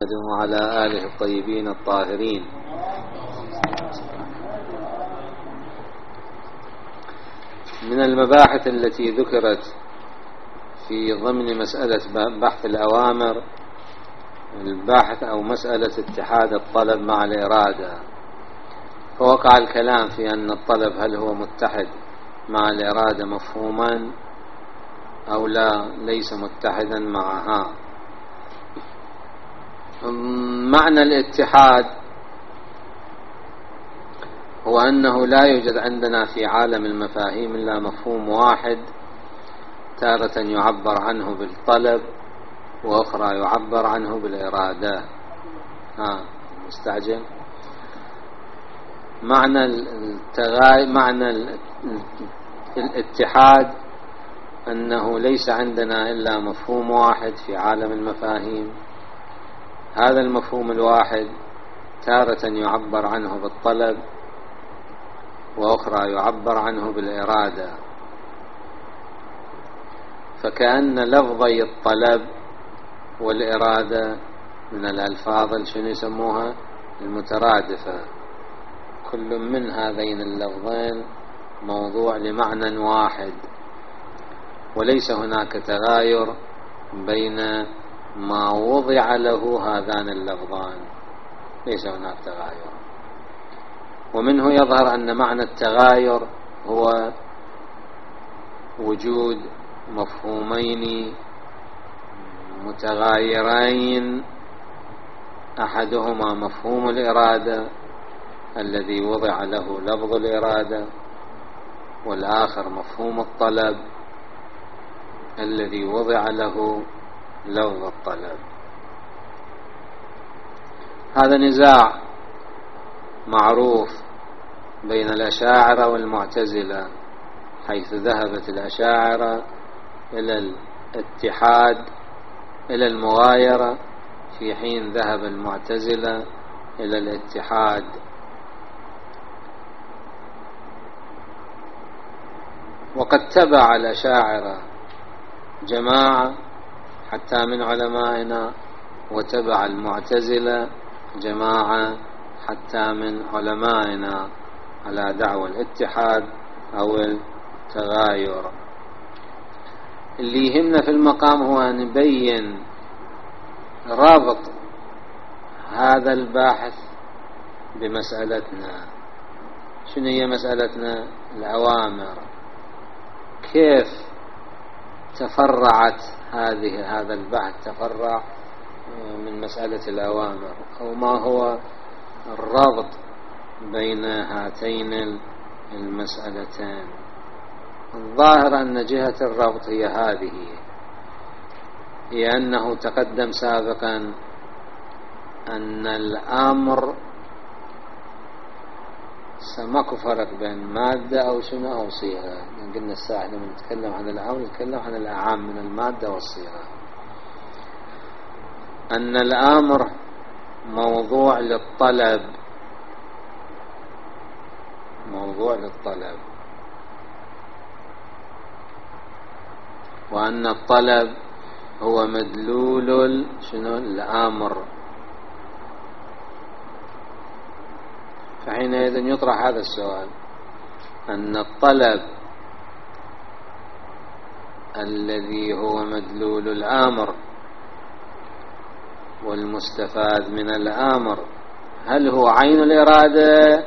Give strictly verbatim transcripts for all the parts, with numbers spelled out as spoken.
وعلى آله الطيبين الطاهرين. من المباحث التي ذكرت في ضمن مسألة بحث الأوامر الباحث أو مسألة اتحاد الطلب مع الإرادة، فوقع الكلام في أن الطلب هل هو متحد مع الإرادة مفهوما أو لا، ليس متحدا معها. معنى الاتحاد هو أنه لا يوجد عندنا في عالم المفاهيم إلا مفهوم واحد، تارة يعبر عنه بالطلب وأخرى يعبر عنه بالإرادة. ها مستعجل. معنى التغاي معنى الاتحاد أنه ليس عندنا إلا مفهوم واحد في عالم المفاهيم، هذا المفهوم الواحد تارة يعبر عنه بالطلب وأخرى يعبر عنه بالإرادة، فكأن لفظي الطلب والإرادة من الألفاظ شنو يسموها المترادفة، كل من هذين اللفظين موضوع لمعنى واحد، وليس هناك تغاير بين ما وضع له هذان اللفظان، ليس هناك تغاير. ومنه يظهر أن معنى التغاير هو وجود مفهومين متغايرين، أحدهما مفهوم الإرادة الذي وضع له لفظ الإرادة، والآخر مفهوم الطلب الذي وضع له لفظ الطلب. هذا نزاع معروف بين الأشاعرة والمعتزلة، حيث ذهبت الأشاعرة إلى الاتحاد إلى المغايرة، في حين ذهب المعتزلة إلى الاتحاد. وقد تبع الأشاعرة جماعة حتى من علمائنا، وتبع المعتزلة جماعة حتى من علمائنا على دعوى الاتحاد أو التغاير. اللي يهمنا في المقام هو أن نبين رابط هذا الباحث بمسألتنا. شنو هي مسألتنا؟ الأوامر. كيف تفرعت هذه هذا البحث تفرع من مسألة الأوامر، أو ما هو الرابط بين هاتين المسألتين؟ الظاهر أن جهة الربط هي هذه، هي أنه تقدم سابقا أن الأمر سماكو فرق بين مادة أو شنو أو صيغة. قلنا الساعة لما نتكلم عن الأمر نتكلم عن الأعام من المادة والصيغة. أن الأمر موضوع للطلب، موضوع للطلب، وأن الطلب هو مدلول شنو الأمر. فحينئذ يطرح هذا السؤال، أن الطلب الذي هو مدلول الأمر والمستفاد من الأمر هل هو عين الإرادة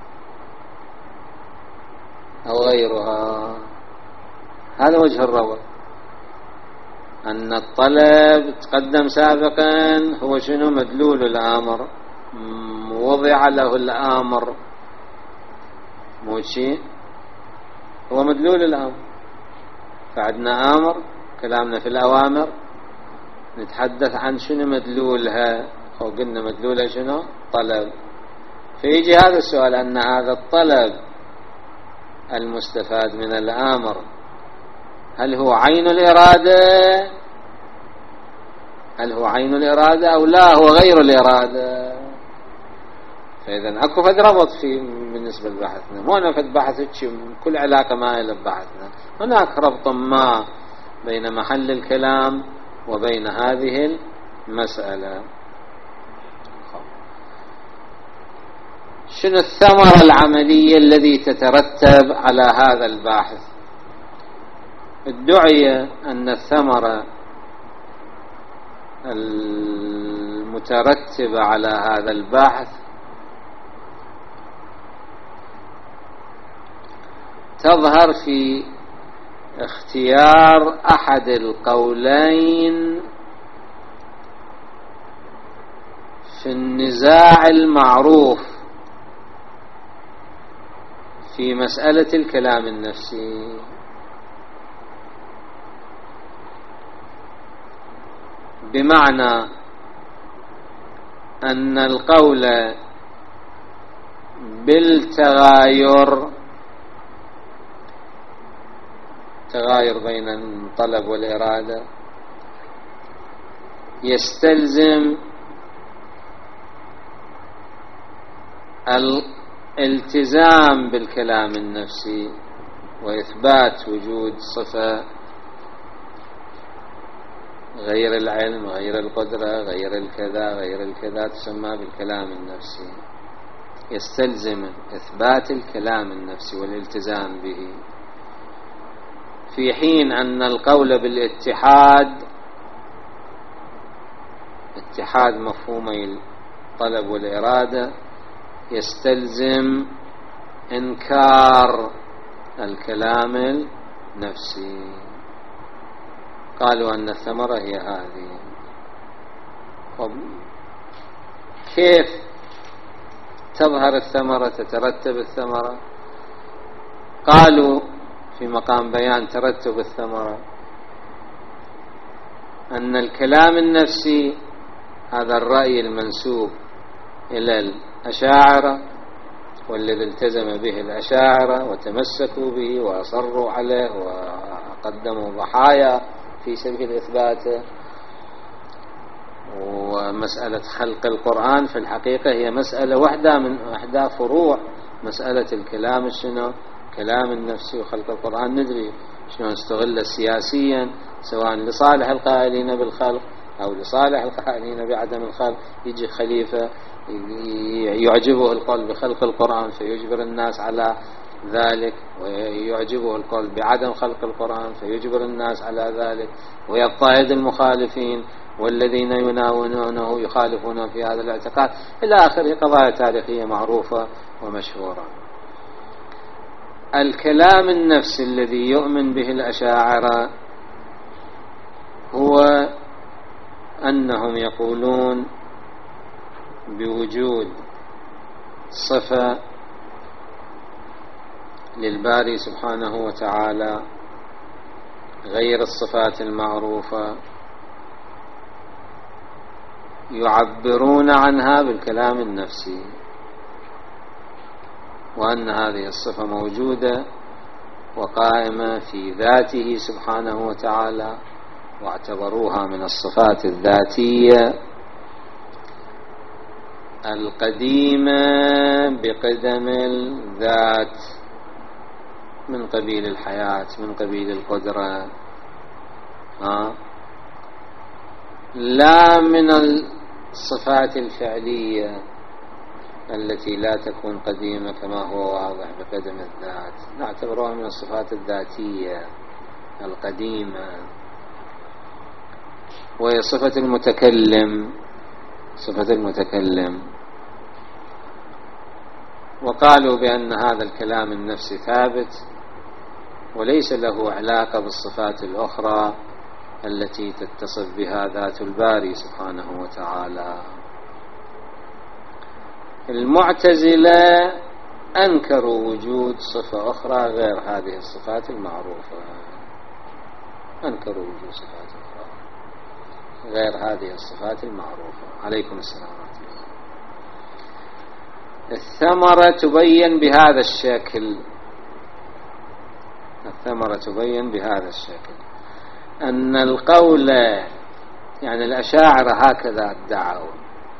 أو غيرها؟ هذا وجه الربط. أن الطلب تقدم سابقا هو شنو؟ مدلول الأمر، وضع له الأمر، مو شيء هو مدلول الأمر. فعندنا أمر، كلامنا في الأوامر نتحدث عن شنو مدلولها، أو قلنا مدلولها شنو؟ طلب. فيجي هذا السؤال، أن هذا الطلب المستفاد من الأمر هل هو عين الإرادة؟ هل هو عين الإرادة أو لا هو غير الإرادة؟ فإذا أكو فد ربط في بالنسبة لبحثنا، مو أنا فد بحث كل علاقة ما إلى بحثنا، هناك ربط ما بين محل الكلام وبين هذه المسألة. شنو الثمرة العملية التي تترتب على هذا الباحث؟ ادعي أن الثمرة المترتبة على هذا الباحث تظهر في اختيار أحد القولين في النزاع المعروف في مسألة الكلام النفسي. بمعنى أن القول بالتغاير، تغاير بين الطلب والإرادة، يستلزم الالتزام بالكلام النفسي وإثبات وجود صفة غير العلم، غير القدرة، غير الكذا، غير الكذا، تسمى بالكلام النفسي. يستلزم إثبات الكلام النفسي والالتزام به، في حين أن القول بالاتحاد، اتحاد مفهومي الطلب والإرادة، يستلزم إنكار الكلام النفسي. قالوا أن الثمرة هي هذه. كيف تظهر الثمرة، تترتب الثمرة؟ قالوا في مقام بيان ترتب الثمرة أن الكلام النفسي هذا الرأي المنسوب إلى الأشاعرة والذي التزم به الأشاعرة وتمسكوا به وأصروا عليه وقدموا ضحايا في سبيل إثباته. ومسألة خلق القرآن في الحقيقة هي مسألة واحدة من أحدى فروع مسألة الكلام شنو كلام النفسي وخلق القرآن. ندري شنو نستغل سياسيا، سواء لصالح القائلين بالخلق أو لصالح القائلين بعدم الخلق. يجي خليفة يعجبه القول بخلق القرآن فيجبر الناس على ذلك، ويعجبه القول بعدم خلق القرآن فيجبر الناس على ذلك، ويضطهد المخالفين والذين يناونونه يخالفون في هذا الاعتقاد إلى آخره. قضايا تاريخية معروفة ومشهورة. الكلام النفسي الذي يؤمن به الأشاعرة هو أنهم يقولون بوجود صفة للباري سبحانه وتعالى غير الصفات المعروفة، يعبرون عنها بالكلام النفسي، وأن هذه الصفة موجودة وقائمة في ذاته سبحانه وتعالى، واعتبروها من الصفات الذاتية القديمة بقدم الذات، من قبيل الحياة، من قبيل القدرة، ها لا من الصفات الفعلية التي لا تكون قديمة كما هو واضح بقدم الذات. نعتبرها من الصفات الذاتية القديمة، وهي صفة المتكلم، صفة المتكلم. وقالوا بأن هذا الكلام النفسي ثابت وليس له علاقة بالصفات الأخرى التي تتصف بها ذات الباري سبحانه وتعالى. المعتزلة أنكروا وجود صفة أخرى غير هذه الصفات المعروفة، أنكروا وجود صفات أخرى غير هذه الصفات المعروفة. عليكم السلام ورحمة الله. الثمرة تبين بهذا الشكل، الثمرة تبين بهذا الشكل أن القول، يعني الأشاعرة هكذا ادعوا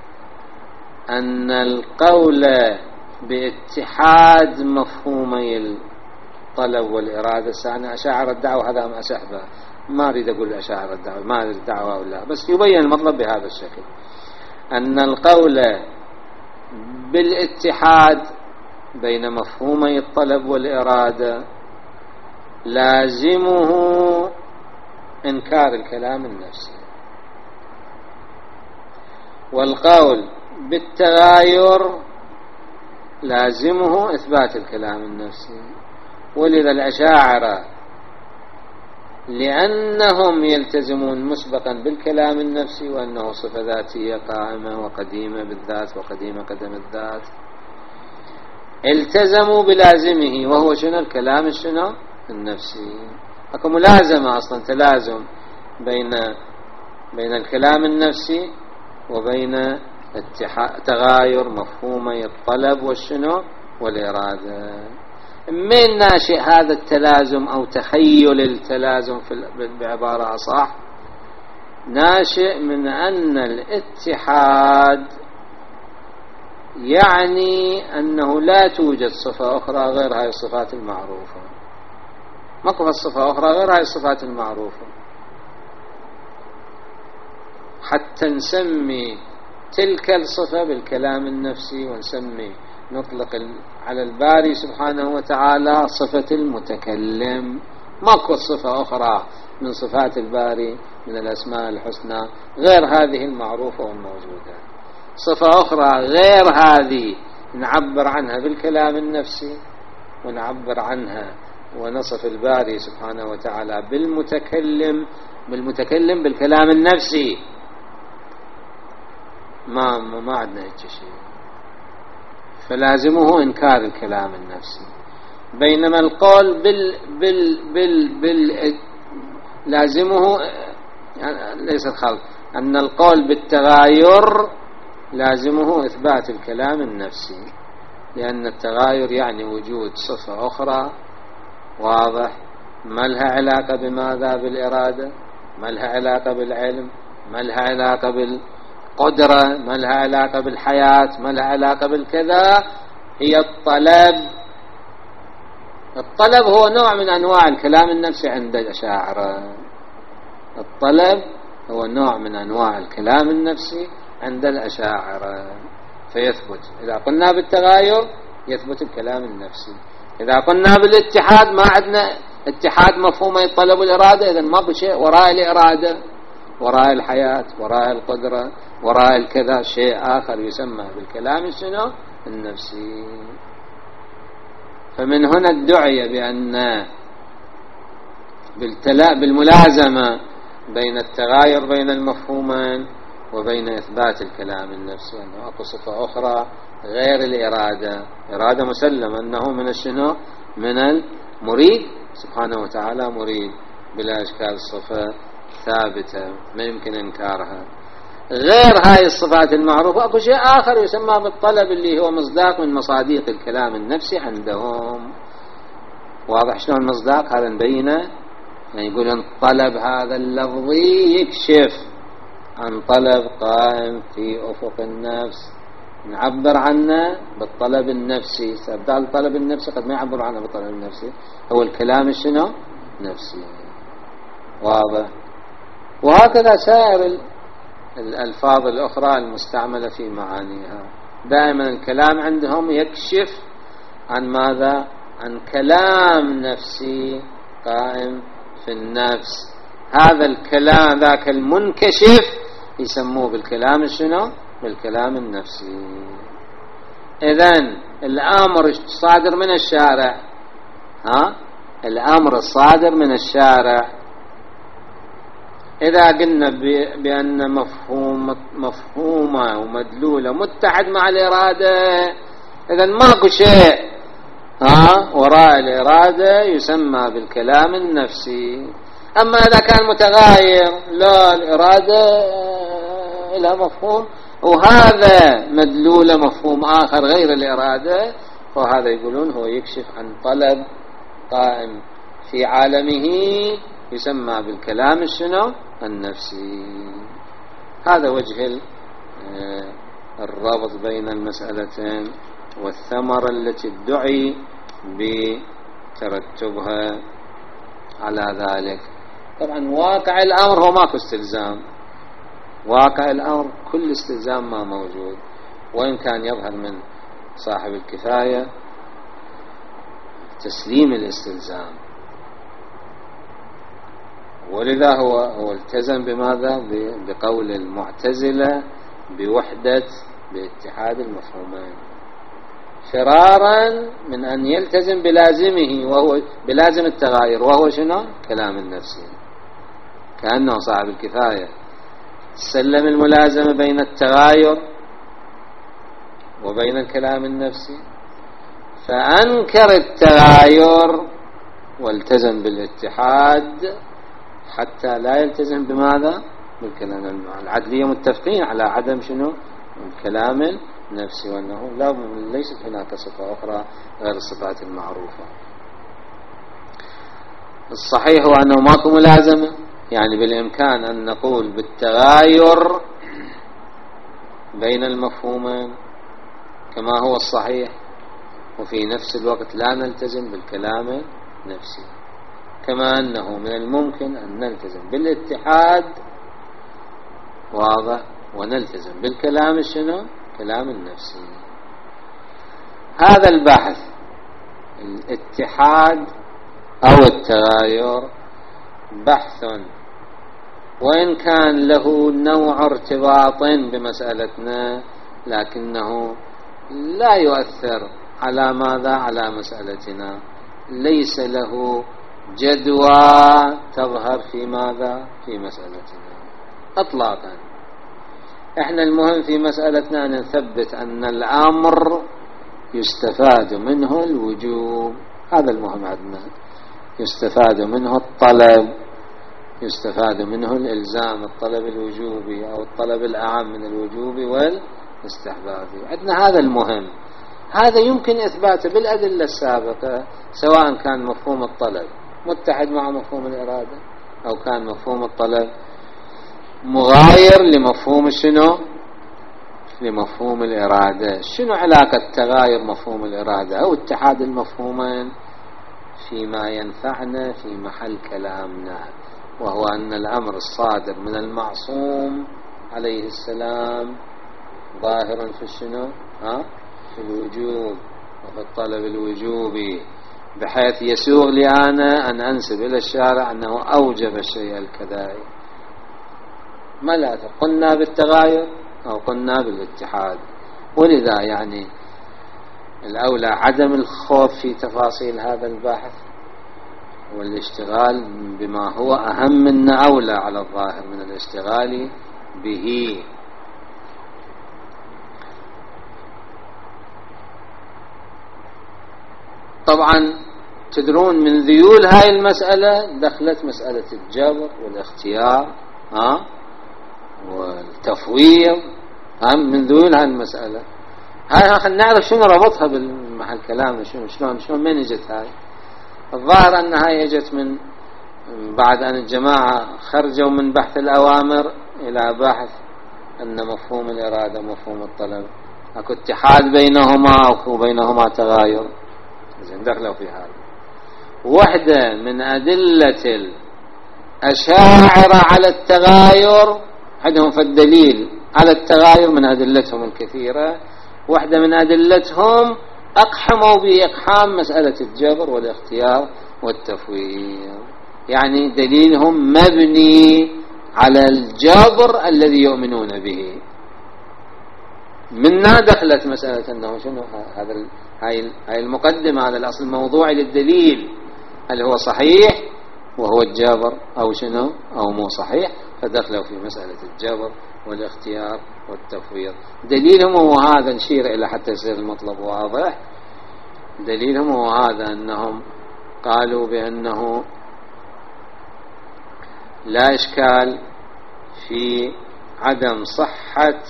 أن القول باتحاد مفهومي الطلب والإرادة. أنا أشاعرة ادعوا هذا ما أسحبه، ما أريد أقول الأشاعرة ادعوا، ما أريد الدعوة أو لا، بس يبين المطلب بهذا الشكل أن القول بالاتحاد بين مفهومي الطلب والإرادة لازمه إنكار الكلام النفسي، والقول بالتغاير لازمه إثبات الكلام النفسي. ولذا الأشاعرة لأنهم يلتزمون مسبقا بالكلام النفسي وأنه صفة ذاتية قائمة وقديمة بالذات وقديمة قدم الذات، التزموا بلازمه وهو شنو؟ الكلام الشنو؟ النفسي. اكو ملازمة أصلا، تلازم بين بين الكلام النفسي وبين تغاير مفهومي الطلب والشنو والإرادة. من ناشئ هذا التلازم أو تخيل التلازم في بعبارة أصح، ناشئ من أن الاتحاد يعني أنه لا توجد صفة أخرى غير هذه الصفات المعروفة، ماكو صفة أخرى غير هذه الصفات المعروفة، حتى نسمي تلك الصفة بالكلام النفسي ونسمي نطلق على الباري سبحانه وتعالى صفة المتكلم. ماكو صفة أخرى من صفات الباري من الأسماء الحسنى غير هذه المعروفة والموجودة. صفة أخرى غير هذه نعبر عنها بالكلام النفسي ونعبر عنها ونصف الباري سبحانه وتعالى بالمتكلم بالمتكلم بالكلام النفسي. ما ما عندنا هيك شيء، فلازمه إنكار الكلام النفسي. بينما القول بال بال بال بال لازمه يعني ليس الخلق، أن القول بالتغاير لازمه إثبات الكلام النفسي، لأن التغاير يعني وجود صفة أخرى واضح ما لها علاقة بماذا؟ بالإرادة، ما لها علاقة بالعلم، ما لها علاقة بالقدرة، ما لها علاقة بالحياة، ما لها علاقة بالكذا، هي الطلب. الطلب هو نوع من أنواع الكلام النفسي عند الأشاعرة. الطلب هو نوع من أنواع الكلام النفسي عند الأشاعرة، فيثبت. إذا قلنا بالتغاير يثبت الكلام النفسي، إذا قلنا بالاتحاد ما عندنا اتحاد مفهومي الطلب والإرادة، إذن ما بشيء وراء الإرادة، وراء الحياة، وراء القدرة، وراء الكذا شيء آخر يسمى بالكلام الشنو؟ النفسي. فمن هنا ادعي بأن بالملازمة بين التغاير بين المفهومين وبين إثبات الكلام النفسي أنه أكو صفة أخرى غير الإرادة. إرادة مسلمة أنه من الشنو؟ من المريد سبحانه وتعالى، مريد بلا إشكال، صفة ثابتة ما يمكن إنكارها. غير هاي الصفات المعروفة أكو شيء آخر يسمى بالطلب اللي هو مصداق من مصاديق الكلام النفسي عندهم. واضح شلون المصداق؟ هذا نبينه، يعني يقولون طلب هذا اللفظي يكشف عن طلب قائم في أفق النفس، نعبر عنه بالطلب النفسي. سأبدأ الطلب النفسي قد ما يعبر عنه بالطلب النفسي، هو الكلام الشنو؟ نفسي. واضح. وهكذا سائر الألفاظ الأخرى المستعملة في معانيها، دائما الكلام عندهم يكشف عن ماذا؟ عن كلام نفسي قائم في النفس. هذا الكلام ذاك المنكشف يسموه بالكلام الشنو؟ بالكلام النفسي. إذن الأمر الصادر من الشارع، ها؟ الأمر الصادر من الشارع إذا قلنا بأن مفهوم مفهومة ومدلولة متحد مع الإرادة، إذن ماكو شيء ها وراء الإرادة يسمى بالكلام النفسي. أما إذا كان متغاير، لا الإرادة لها مفهوم وهذا مدلولة مفهوم آخر غير الإرادة، فهذا يقولون هو يكشف عن طلب قائم في عالمه يسمى بالكلام الشنو؟ النفسي. هذا وجه الرابط بين المسألتين والثمرة التي ادعي بترتبها على ذلك. طبعا واقع الأمر هو ماكو استلزام، واقع الأمر كل استلزام ما موجود، وإن كان يظهر من صاحب الكفاية تسليم الاستلزام. ولذا هو هو التزم بماذا؟ بقول المعتزلة بوحدة باتحاد المفهومين، فرارا من أن يلتزم بلازمه وهو بلازم التغاير، وهو شنو؟ كلام النفسي. كأنه صاحب الكفاية سلم الملازمة بين التغاير وبين الكلام النفسي، فأنكر التغاير والتزم بالاتحاد حتى لا يلتزم بماذا؟ بالكلام العدلية. متفقين على عدم شنو؟ الكلام النفسي، وأنه لا ليست هناك صفة أخرى غير الصفات المعروفة. الصحيح هو أنه ماكو ملازمة، يعني بالإمكان أن نقول بالتغاير بين المفهومين كما هو الصحيح، وفي نفس الوقت لا نلتزم بالكلام النفسي، كما أنه من الممكن أن نلتزم بالاتحاد واضح ونلتزم بالكلام الشنو؟ كلام النفسي. هذا البحث الاتحاد أو التغاير بحث وإن كان له نوع ارتباط بمسألتنا، لكنه لا يؤثر على ماذا؟ على مسألتنا، ليس له جدوى تظهر في ماذا؟ في مسألتنا اطلاقا. احنا المهم في مسألتنا ان نثبت ان الامر يستفاد منه الوجوب، هذا المهم عندنا. يستفاد منه الطلب، يستفاد منه الالزام، الطلب الوجوبي او الطلب الاعم من الوجوب والاستحبابي، عندنا هذا المهم. هذا يمكن اثباته بالادله السابقه، سواء كان مفهوم الطلب متحد مع مفهوم الإرادة أو كان مفهوم الطلب مغاير لمفهوم شنو؟ لمفهوم الإرادة. شنو علاقة تغاير مفهوم الإرادة أو اتحاد المفهومين فيما ينفعنا في محل كلامنا، وهو أن الأمر الصادر من المعصوم عليه السلام ظاهرا في شنو؟ ها؟ في الوجوب وفي الطلب الوجوبي، بحيث يسوغ لي أنا أن أنسب إلى الشارع أنه أوجب الشيء الكذائي. ما لا قلنا بالتغاير أو قلنا بالاتحاد. ولذا يعني الأولى عدم الخوف في تفاصيل هذا البحث والاشتغال بما هو أهم من أولى على الظاهر من الاشتغال به. طبعا تدرون من ذيول هاي المسألة دخلت مسألة الجبر والاختيار ها والتفويض، هم من ذيول هاي المسألة. هاي خلينا نعرف شنو ربطها بالمحل كلامنا، شنو شلون شلون من اجت هاي. الظاهر ان هاي اجت من بعد ان الجماعة خرجوا من بحث الأوامر إلى بحث أن مفهوم الإرادة ومفهوم الطلب اكو اتحاد بينهما وبينهما تغاير، زين دخلوا في هذا. وحدة من أدلة الأشاعرة على التغاير، عندهم في الدليل على التغاير من أدلتهم الكثيرة، واحدة من أدلتهم أقحموا بإقحام مسألة الجبر والاختيار والتفويض، يعني دليلهم مبني على الجبر الذي يؤمنون به. منا دخلت مسألة أنه شنو هذا هاي هاي المقدمة، هذا الأصل الموضوعي للدليل، هل هو صحيح وهو الجبر أو شنو أو مو صحيح، فدخلوا في مسألة الجبر والاختيار والتفويض. دليلهم هو هذا، نشير إلى حتى يصير المطلب واضح. دليلهم هو هذا، أنهم قالوا بأنه لا إشكال في عدم صحة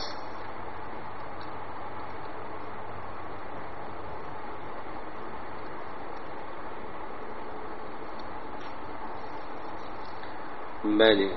بل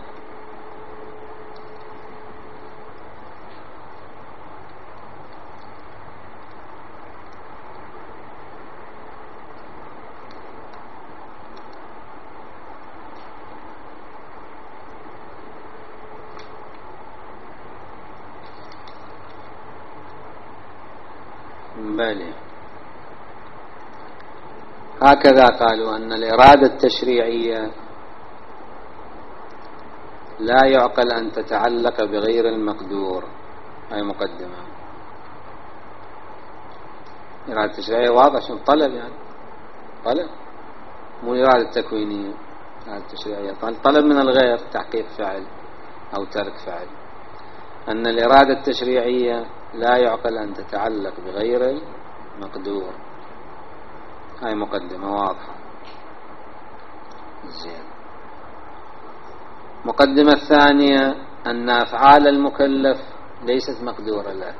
بل هكذا قالوا أن الإرادة التشريعية لا يعقل أن تتعلق بغير المقدور. هاي مقدمة. الإرادة التشريعية واضح شنو طلب، يعني طلب، مو الإرادة التكوينية. الإرادة التشريعية طلب من الغير، تحقيق فعل أو ترك فعل. أن الإرادة التشريعية لا يعقل أن تتعلق بغير المقدور. هاي مقدمة واضحة. زين. مقدمة الثانية أن أفعال المكلف ليست مقدورة له،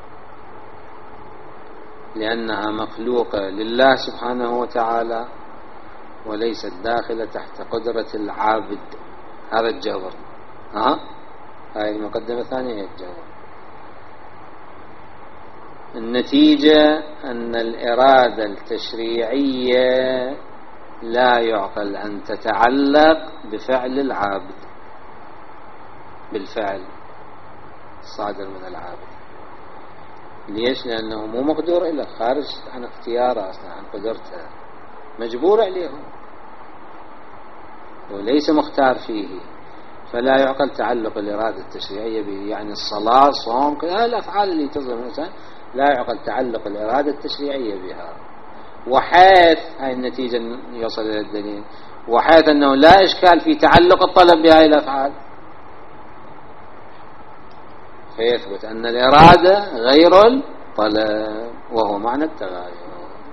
لأنها مخلوقة لله سبحانه وتعالى وليست داخلة تحت قدرة العابد. هذا الجبر. ها هاي المقدمة الثانية هي الجبر. النتيجة أن الإرادة التشريعية لا يعقل أن تتعلق بفعل العابد، بالفعل الصادر من العابد. ليش؟ لأنه مو مقدور له، خارج عن اختياره أصلا، عن قدرته، مجبور عليهم وليس مختار فيه. فلا يعقل تعلق الإرادة التشريعية به. يعني الصلاة، الصوم، كل الأفعال اللي تظهر الإنسان لا يعقل تعلق الإرادة التشريعية بها. وحيث هاي النتيجة يوصل إلى الدليل، وحيث أنه لا إشكال في تعلق الطلب بهاي الأفعال، فيثبت أن الإرادة غير الطلب، وهو معنى التغاير.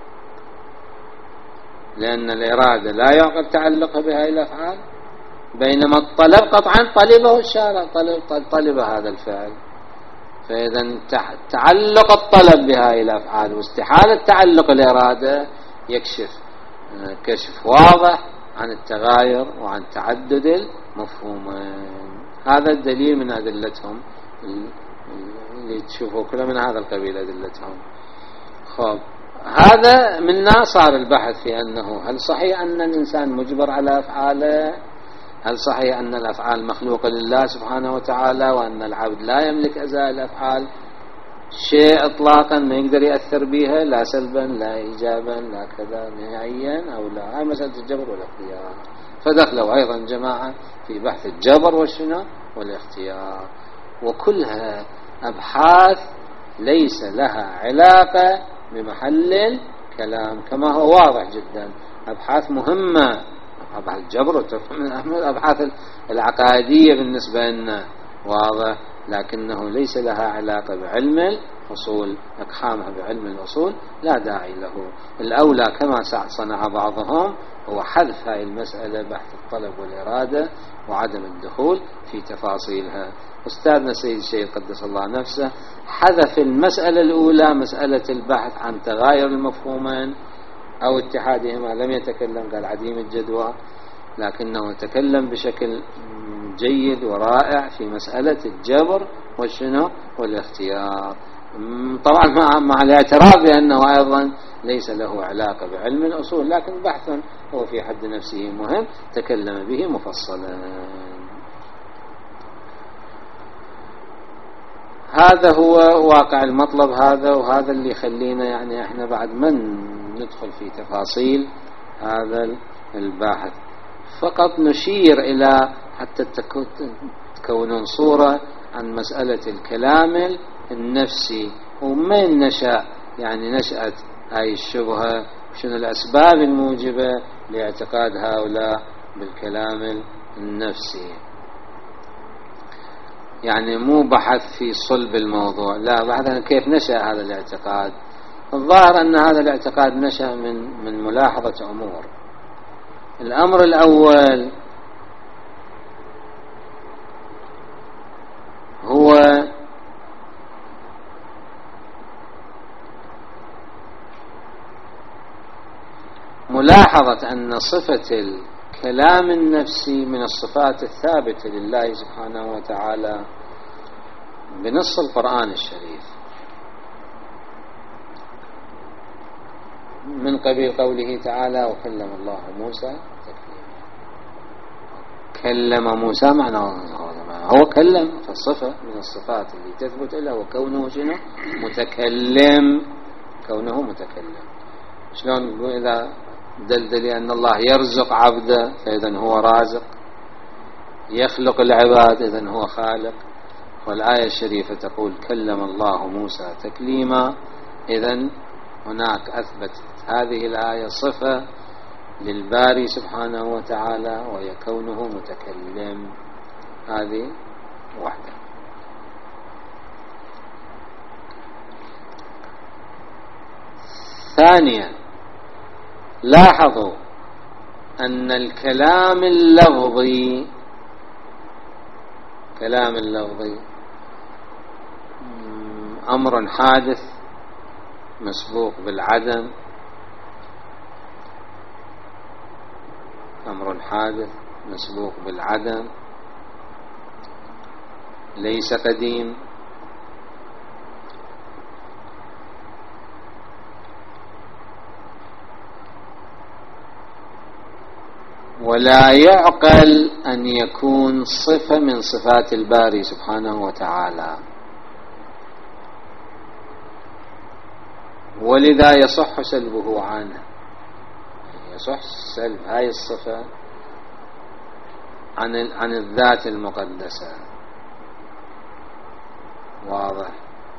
لأن الإرادة لا يعقل تعلقها بهاي الأفعال، بينما الطلب قطعا طلبه الشارع، طلب, طلب هذا الفعل. فإذا تعلق الطلب بهاي الأفعال واستحالة تعلق الإرادة يكشف كشف واضح عن التغاير وعن تعدد المفهومين. هذا الدليل من أدلتهم اللي تشوفوا كله من هذا القبيل أدلتهم. خب، هذا منا صار البحث في أنه هل صحيح أن الإنسان مجبر على أفعاله؟ هل صحيح أن الأفعال مخلوقة لله سبحانه وتعالى، وأن العبد لا يملك أزاء الأفعال شيء إطلاقا ما يقدر يأثر بها، لا سلبا لا إيجابا لا كذا نهائيا أو لا؟ هاي مسألة الجبر والاختيار. فدخلوا أيضا جماعة في بحث الجبر والشنو والاختيار، وكلها أبحاث ليس لها علاقة بمحل الكلام، كما هو واضح جدا. أبحاث مهمة، أبحاث الجبر الأبحاث العقائدية بالنسبة لنا واضح، لكنه ليس لها علاقة بعلم الأصول. أقحامها بعلم الأصول لا داعي له. الأولى كما صنع بعضهم هو حذف هذه المسألة، بحث الطلب والإرادة، وعدم الدخول في تفاصيلها. أستاذنا سيد الشيخ قدس الله نفسه حذف المسألة الأولى، مسألة البحث عن تغاير المفهومين أو اتحادهما، لم يتكلم، قال عديم الجدوى، لكنه تكلم بشكل جيد ورائع في مسألة الجبر والشنو والاختيار، طبعا مع, مع الاعتراف بأنه أيضا ليس له علاقة بعلم الأصول، لكن بحث هو في حد نفسه مهم تكلم به مفصلا. هذا هو واقع المطلب هذا، وهذا اللي يخلينا يعني احنا بعد من ندخل في تفاصيل هذا الباحث، فقط نشير إلى حتى تكونون صورة عن مسألة الكلام النفسي ومن نشأ، يعني نشأت هاي الشبهة، شنو الأسباب الموجبة لاعتقاد هؤلاء بالكلام النفسي. يعني مو بحث في صلب الموضوع، لا، بحث عن كيف نشأ هذا الاعتقاد. الظاهر أن هذا الاعتقاد نشأ من من ملاحظة أمور. الأمر الأول هو ملاحظة أن صفة الكلام النفسي من الصفات الثابتة لله سبحانه وتعالى بنص القرآن الشريف، من قبيل قوله تعالى وكلم الله موسى تكليما. كلم موسى معناه هو كلم، فالصفة من الصفات اللي تثبت له وكونه شنو متكلم، كونه متكلم. شلون نقول إذا دلدلي أن الله يرزق عبده فإذن هو رازق، يخلق العباد إذن هو خالق. والآية الشريفة تقول كلم الله موسى تكليما، إذن هناك أثبتت هذه الآية صفة للباري سبحانه وتعالى وهي كونه متكلم. هذه واحدة. ثانيا لاحظوا أن الكلام اللفظي كلام اللفظي أمر حادث مسبوق بالعدم، أمر حادث مسبوق بالعدم، ليس قديم. ولا يعقل أن يكون صفة من صفات الباري سبحانه وتعالى، ولذا يصح سلبه عنه، يصح سلب هاي الصفة عن عن الذات المقدسة. واضح؟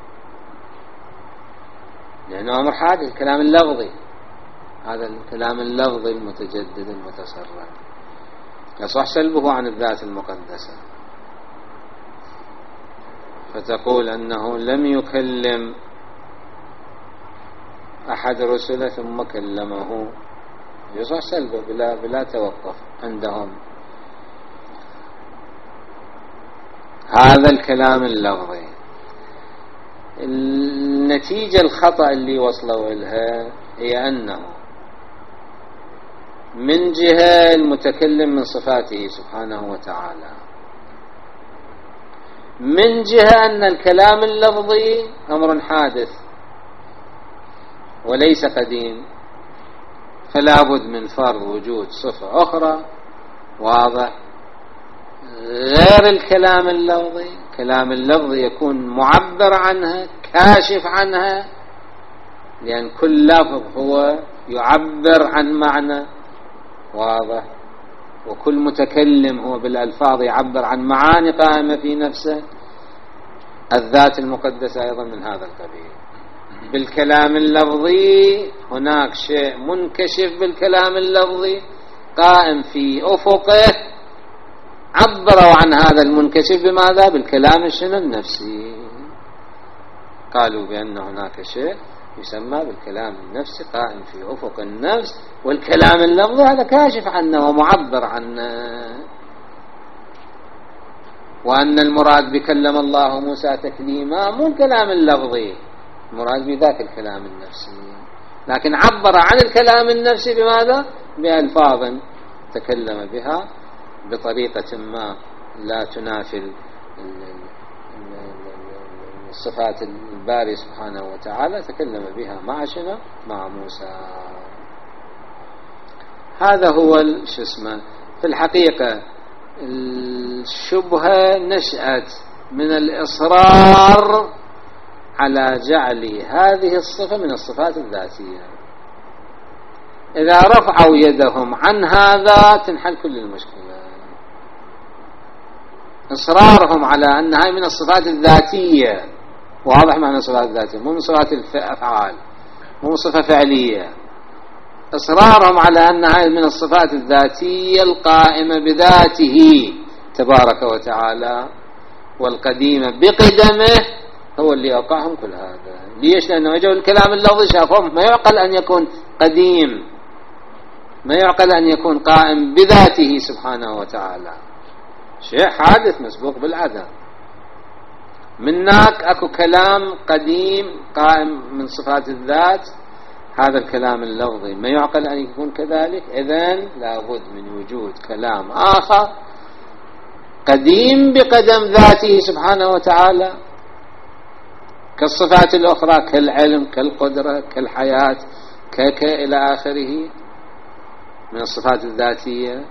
لأنه أمر حادث، الكلام اللفظي، هذا الكلام اللفظي المتجدد المتسرع يصح سلبه عن الذات المقدسة. فتقول أنه لم يكلم أحد رسله ثم كلمه، يصح سلبه بلا, بلا توقف عندهم. هذا الكلام اللفظي. النتيجة الخطأ اللي وصلوا إلها هي أنه من جهة المتكلم من صفاته سبحانه وتعالى، من جهة أن الكلام اللفظي أمر حادث وليس قديم، فلا بد من فرض وجود صفة أخرى. واضح؟ غير الكلام اللفظي. كلام اللفظي يكون معبر عنها، كاشف عنها، لأن كل لفظ هو يعبر عن معنى. واضح؟ وكل متكلم هو بالألفاظ يعبر عن معاني قائمة في نفسه. الذات المقدسة أيضا من هذا القبيل. بالكلام اللفظي هناك شيء منكشف بالكلام اللفظي قائم في أفقه، عبروا عن هذا المنكشف بماذا؟ بالكلام الشنو النفسي. قالوا بأن هناك شيء يسمى بالكلام النفسي قائم في أفق النفس، والكلام اللفظي هذا كاشف عنه ومعبر عنه. وأن المراد بكلم الله موسى تكليما مو الكلام اللفظي، المراد بذاك الكلام النفسي، لكن عبر عن الكلام النفسي بماذا؟ بألفاظ تكلم بها بطريقة ما لا تنافي الصفات الباري سبحانه وتعالى، تكلم بها مع شنو؟ مع موسى. هذا هو شو اسمه. في الحقيقة الشبهة نشأت من الإصرار على جعل هذه الصفة من الصفات الذاتية. إذا رفعوا يدهم عن هذا تنحل كل المشكلة. إصرارهم على أنها من الصفات الذاتية، واضح معنى الصفات الذاتية، مو من صفات الأفعال، مو صفة فعلية. إصرارهم على أنها من الصفات الذاتية القائمة بذاته تبارك وتعالى والقديمة بقدمه هو اللي أوقعهم كل هذا. ليش؟ لأنه جاءوا الكلام اللفظي شافهم ما يعقل أن يكون قديم، ما يعقل أن يكون قائم بذاته سبحانه وتعالى، شيء حادث مسبوق بالعدم. منك أكو كلام قديم قائم من صفات الذات، هذا الكلام اللفظي ما يعقل أن يكون كذلك. إذن لابد من وجود كلام آخر قديم بقدم ذاته سبحانه وتعالى كالصفات الأخرى، كالعلم، كالقدرة، كالحياة، كك إلى آخره من الصفات الذاتية،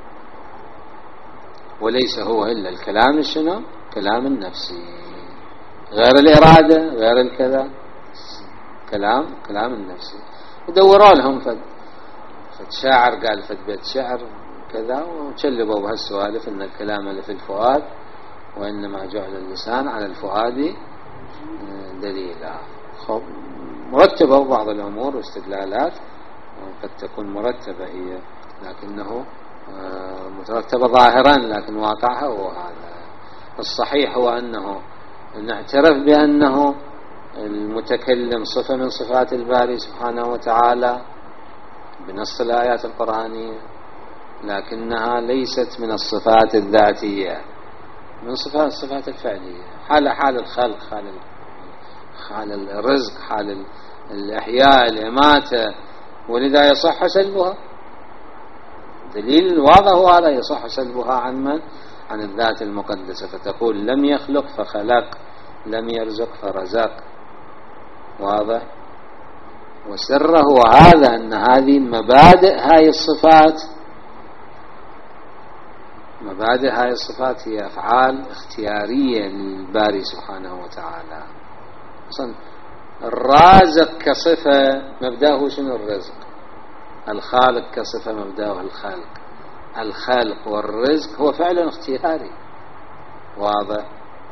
وليس هو إلا الكلام الشنو؟ كلام النفسي، غير الإرادة، غير الكذا، كلام كلام النفسي. ودوروا لهم فد شاعر قال فد بيت شعر كذا وشلبوا بهالسوالف ان الكلام اللي في الفؤاد وانما جعل اللسان على الفؤاد دليلا. خب مرتبة بعض الامور واستدلالات قد تكون مرتبة هي لكنه مترتبة ظاهرا لكن واقعها هو هذا. الصحيح هو انه نعترف بانه المتكلم صفة من صفات الباري سبحانه وتعالى بنص الآيات القرآنية، لكنها ليست من الصفات الذاتية، من صفات الصفات الفعلية، حال حال الخلق، حال حال الرزق، حال الإحياء، الإماتة، ولذا يصح سلبها. دليل واضح هو هذا، يصح سلبها عن من؟ عن الذات المقدسة. فتقول لم يخلق فخلق، لم يرزق فرزق. واضح؟ وسره هذا أن هذه مبادئ هاي الصفات، مبادئ هاي الصفات هي أفعال اختيارية للباري سبحانه وتعالى. أصلا الرازق كصفة مبدأه شنو؟ الرزق. الخالق كصفة مبدأه الخلق. الخلق والرزق هو فعلا اختياري. واضح؟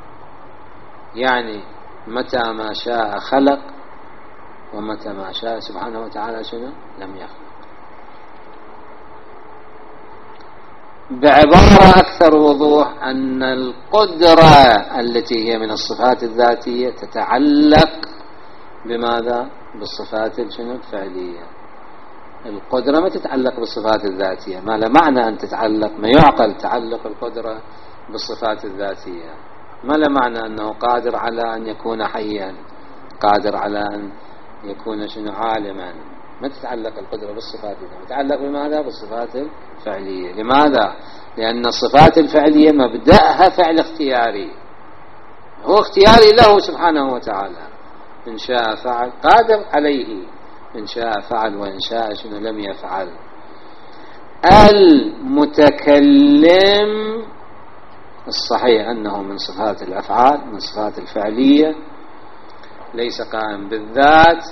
يعني متى ما شاء خلق ومتى ما شاء سبحانه وتعالى شنو؟ لم يخلق. بعبارة أكثر وضوح أن القدرة التي هي من الصفات الذاتية تتعلق بماذا؟ بالصفات الفعلية. القدرة ما تتعلق بالصفات الذاتية، ما لا معنى أن تتعلق، ما يعقل تعلق القدرة بالصفات الذاتية، ما لا معنى أنه قادر على أن يكون حيا، قادر على أن يكون شنو عالما. ما تتعلق القدرة بالصفات الذاتية، تتعلق بماذا؟ بالصفات الفعلية. لماذا؟ لأن الصفات الفعلية مبدأها فعل اختياري، هو اختياري له سبحانه وتعالى. إن شاء فعل، قادر عليه، إن شاء فعل وإن شاء شنو لم يفعل. المتكلم الصحيح أنه من صفات الأفعال، من صفات الفعلية، ليس قائم بالذات،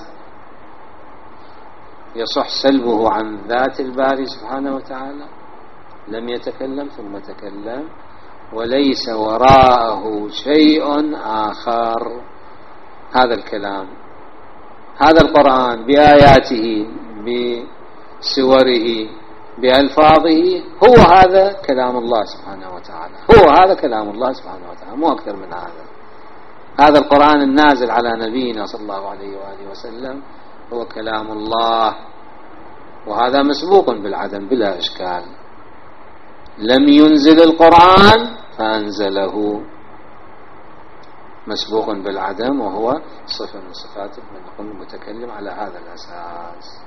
يصح سلبه عن ذات الباري سبحانه وتعالى. لم يتكلم ثم تكلم، وليس وراءه شيء آخر. هذا الكلام، هذا القرآن بآياته بسوره بألفاظه، هو هذا كلام الله سبحانه وتعالى، هو هذا كلام الله سبحانه وتعالى، مو أكثر من هذا. هذا القرآن النازل على نبينا صلى الله عليه وآله وسلم هو كلام الله، وهذا مسبوق بالعدم بلا إشكال. لم ينزل القرآن فأنزله، مسبوق بالعدم، وهو صفة من صفات من المتكلم على هذا الأساس.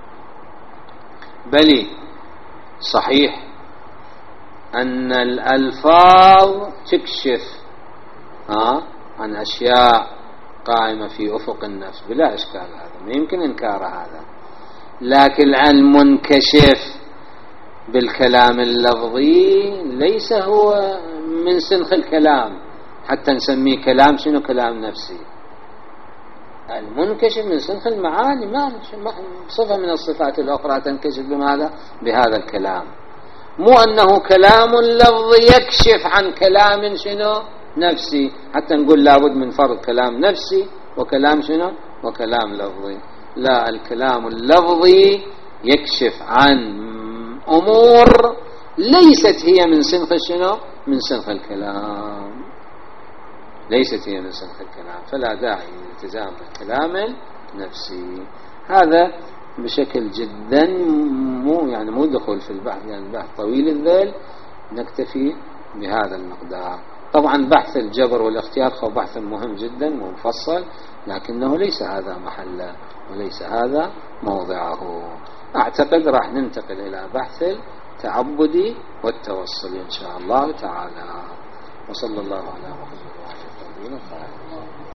بل صحيح أن الألفاظ تكشف ها عن أشياء قائمة في أفق النفس بلا إشكال، هذا ما يمكن إنكار هذا. لكن المنكشف بالكلام اللفظي ليس هو من سنخ الكلام حتى نسميه كلام شنو؟ كلام نفسي. المنكشف من سنخ المعاني، ما صفة من الصفات الأخرى تنكشف بماذا؟ بهذا الكلام. مو أنه كلام لفظي يكشف عن كلام شنو؟ نفسي، حتى نقول لابد من فرق كلام نفسي وكلام شنو؟ وكلام لفظي. لا، الكلام اللفظي يكشف عن أمور ليست هي من سنخ شنو؟ من سنخ الكلام، ليست هي من سنخ الكلام، فلا داعي للالتزام بالكلام النفسي. هذا بشكل جدا مو يعني مو دخول في البحث، يعني البحث طويل الذيل، نكتفي بهذا المقدار. طبعا بحث الجبر والاختيار هو بحث مهم جدا ومفصل، لكنه ليس هذا محله وليس هذا موضعه. أعتقد راح ننتقل إلى بحث التعبد والتوصل إن شاء الله تعالى. وصلى الله على محمد وعلى آله وصحبه وسلم.